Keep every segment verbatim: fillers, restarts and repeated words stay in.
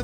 M.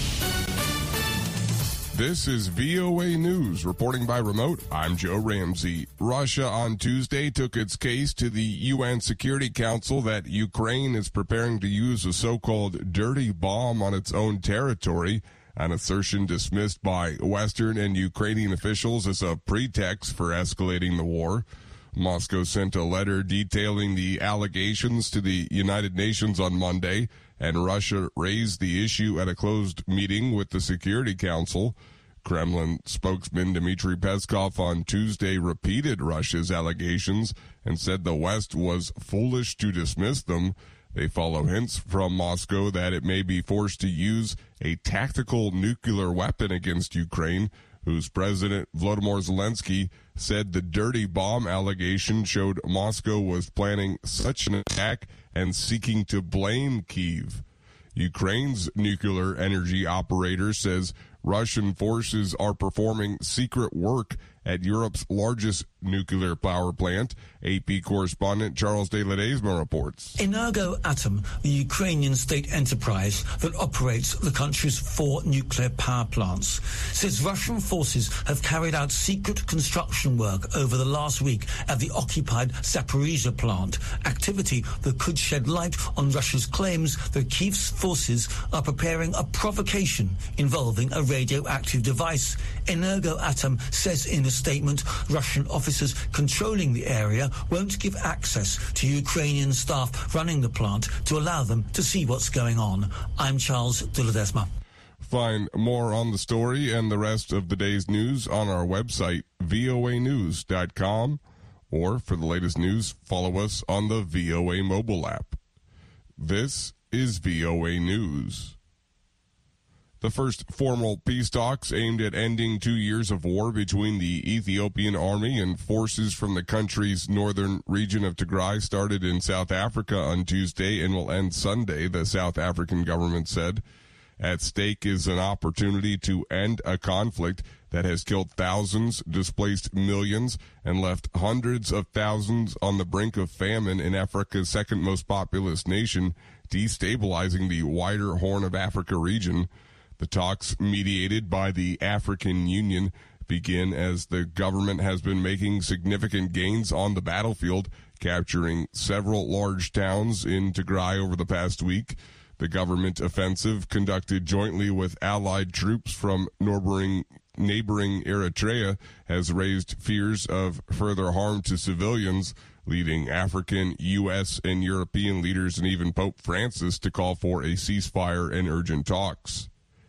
This is V O A News. Reporting by remote, I'm Joe Ramsey. Russia on Tuesday took its case to the U N Security Council that Ukraine is preparing to use a so-called dirty bomb on its own territory, an assertion dismissed by Western and Ukrainian officials as a pretext for escalating the war. Moscow sent a letter detailing the allegations to the United Nations on Monday, and Russia raised the issue at a closed meeting with the Security Council. Kremlin spokesman Dmitry Peskov on Tuesday repeated Russia's allegations and said the West was foolish to dismiss them. They follow hints from Moscow that it may be forced to use a tactical nuclear weapon against Ukraine, whose President Volodymyr Zelensky said the dirty bomb allegation showed Moscow was planning such an attack and seeking to blame Kyiv. Ukraine's nuclear energy operator says Russian forces are performing secret work at Europe's largest nuclear power plant. A P correspondent Charles de Ledesma reports. Energoatom, the Ukrainian state enterprise that operates the country's four nuclear power plants, says Russian forces have carried out secret construction work over the last week at the occupied Zaporizhzhia plant, activity that could shed light on Russia's claims that Kyiv's forces are preparing a provocation involving a radioactive device. Energoatom says in a statement Russian officers controlling the area won't give access to Ukrainian staff running the plant to allow them to see what's going on. I'm Charles de Ledesma. Find more on the story and the rest of the day's news on our website, V O A news dot com, or for the latest news, follow us on the V O A mobile app. This is V O A News. The first formal peace talks aimed at ending two years of war between the Ethiopian army and forces from the country's northern region of Tigray started in South Africa on Tuesday and will end Sunday, the South African government said. At stake is an opportunity to end a conflict that has killed thousands, displaced millions, and left hundreds of thousands on the brink of famine in Africa's second most populous nation, destabilizing the wider Horn of Africa region. The talks, mediated by the African Union, begin as the government has been making significant gains on the battlefield, capturing several large towns in Tigray over the past week. The government offensive, conducted jointly with allied troops from neighboring, neighboring Eritrea, has raised fears of further harm to civilians, leading African, U S, and European leaders and even Pope Francis to call for a ceasefire and urgent talks.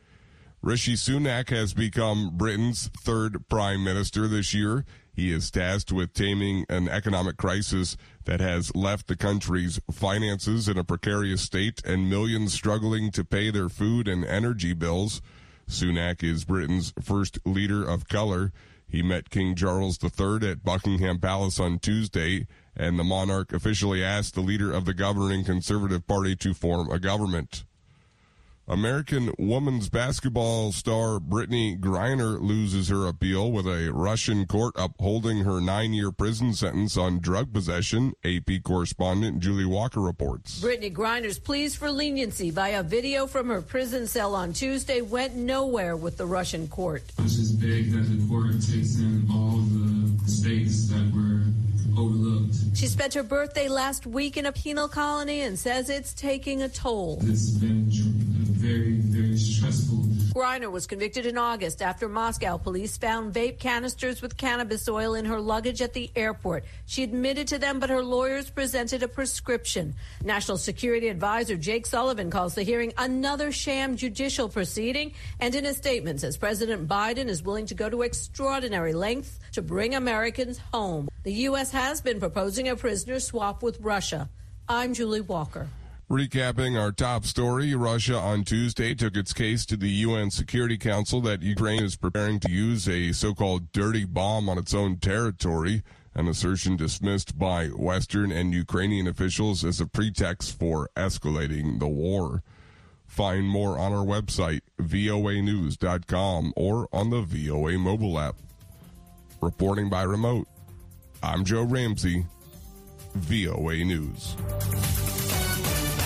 Rishi Sunak has become Britain's third prime minister this year. He is tasked with taming an economic crisis that has left the country's finances in a precarious state and millions struggling to pay their food and energy bills. Sunak is Britain's first leader of color. He met King Charles the Third at Buckingham Palace on Tuesday, and the monarch officially asked the leader of the governing Conservative Party to form a government. American women's basketball star Brittany Griner loses her appeal with a Russian court upholding her nine-year prison sentence on drug possession, A P correspondent Julie Walker reports. Brittany Griner's pleas for leniency via video from her prison cell on Tuesday went nowhere with the Russian court. It's just big that the court takes in all the states that were overlooked. She spent her birthday last week in a penal colony and says it's taking a toll. It's been very, very stressful. Griner was convicted in August after Moscow police found vape canisters with cannabis oil in her luggage at the airport. She admitted to them, but her lawyers presented a prescription. National Security Advisor Jake Sullivan calls the hearing another sham judicial proceeding, and in a statement says President Biden is willing to go to extraordinary lengths to bring Americans home. The U S has been proposing a prisoner swap with Russia. I'm Julie Walker. Recapping our top story, Russia on Tuesday took its case to the U N Security Council that Ukraine is preparing to use a so-called dirty bomb on its own territory, an assertion dismissed by Western and Ukrainian officials as a pretext for escalating the war. Find more on our website, V O A news dot com, or on the V O A mobile app. Reporting by remote, I'm Joe Ramsey, V O A News.